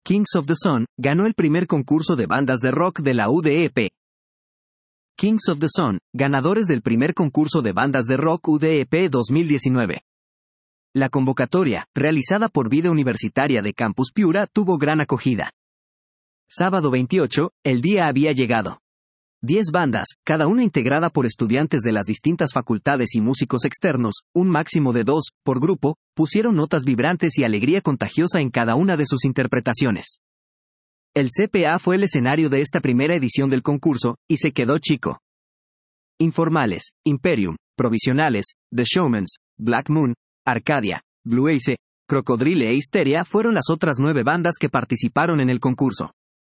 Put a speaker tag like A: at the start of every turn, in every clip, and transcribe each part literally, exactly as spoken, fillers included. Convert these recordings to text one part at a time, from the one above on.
A: Kings of the Sun, ganó el primer concurso de bandas de rock de la U D E P. Kings of the Sun, ganadores del primer concurso de bandas de rock U D E P dos mil diecinueve. La convocatoria, realizada por Vida Universitaria de Campus Piura, tuvo gran acogida. Sábado veintiocho, el día había llegado. Diez bandas, cada una integrada por estudiantes de las distintas facultades y músicos externos, un máximo de dos, por grupo, pusieron notas vibrantes y alegría contagiosa en cada una de sus interpretaciones. El C P A fue el escenario de esta primera edición del concurso, y se quedó chico. Informales, Imperium, Provisionales, The Showmans, Black Moon, Arcadia, Blue Ace, Crocodrile e Histeria fueron las otras nueve bandas que participaron en el concurso.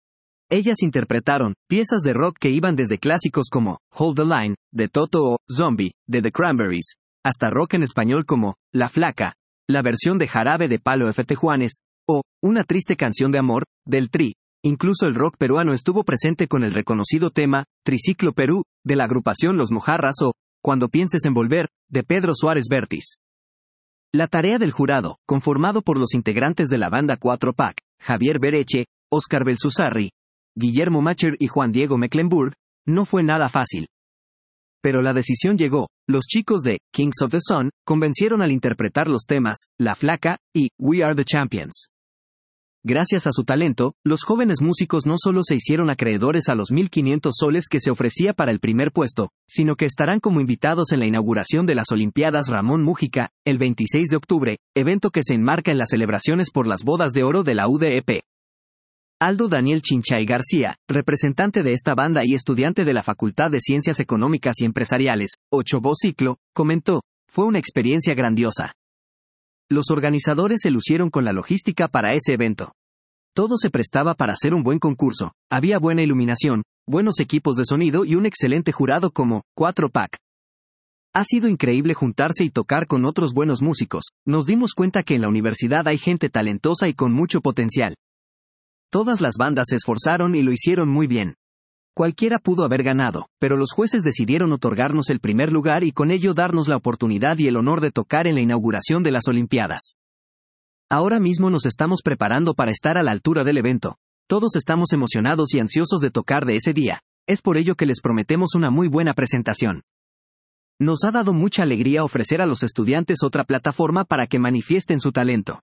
A: Ellas interpretaron piezas de rock que iban desde clásicos como Hold the Line, de Toto o Zombie, de The Cranberries, hasta rock en español como La Flaca, la versión de Jarabe de Palo F T Juanes, o Una triste canción de amor, del Tri. Incluso el rock peruano estuvo presente con el reconocido tema Triciclo Perú, de la agrupación Los Mojarras o Cuando pienses en volver, de Pedro Suárez Vértiz. La tarea del jurado, conformado por los integrantes de la banda cuatro pack, Javier Bereche, Óscar Belsusarri, Guillermo Macher y Juan Diego Mecklenburg, no fue nada fácil. Pero la decisión llegó. Los chicos de Kings of the Sun convencieron al interpretar los temas La Flaca y We Are the Champions. Gracias a su talento, los jóvenes músicos no solo se hicieron acreedores a los mil quinientos soles que se ofrecía para el primer puesto, sino que estarán como invitados en la inauguración de las Olimpiadas Ramón Mújica, el veintiséis de octubre, evento que se enmarca en las celebraciones por las bodas de oro de la U D E P. Aldo Daniel Chinchay García, representante de esta banda y estudiante de la Facultad de Ciencias Económicas y Empresariales, octavo ciclo, comentó: fue una experiencia grandiosa. Los organizadores se lucieron con la logística para ese evento. Todo se prestaba para hacer un buen concurso, había buena iluminación, buenos equipos de sonido y un excelente jurado como cuatro pack. Ha sido increíble juntarse y tocar con otros buenos músicos, nos dimos cuenta que en la universidad hay gente talentosa y con mucho potencial. Todas las bandas se esforzaron y lo hicieron muy bien. Cualquiera pudo haber ganado, pero los jueces decidieron otorgarnos el primer lugar y con ello darnos la oportunidad y el honor de tocar en la inauguración de las Olimpiadas. Ahora mismo nos estamos preparando para estar a la altura del evento. Todos estamos emocionados y ansiosos de tocar de ese día. Es por ello que les prometemos una muy buena presentación. Nos ha dado mucha alegría ofrecer a los estudiantes otra plataforma para que manifiesten su talento.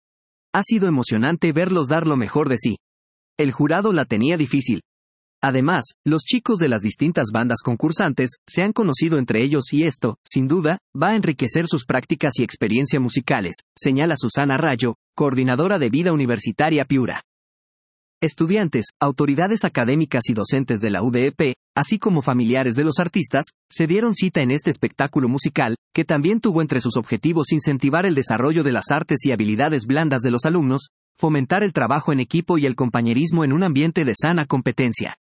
A: Ha sido emocionante verlos dar lo mejor de sí. El jurado la tenía difícil. Además, los chicos de las distintas bandas concursantes se han conocido entre ellos y esto, sin duda, va a enriquecer sus prácticas y experiencia musicales, señala Susana Rayo, coordinadora de Vida Universitaria Piura. Estudiantes, autoridades académicas y docentes de la U D E P, así como familiares de los artistas, se dieron cita en este espectáculo musical, que también tuvo entre sus objetivos incentivar el desarrollo de las artes y habilidades blandas de los alumnos, fomentar el trabajo en equipo y el compañerismo en un ambiente de sana competencia.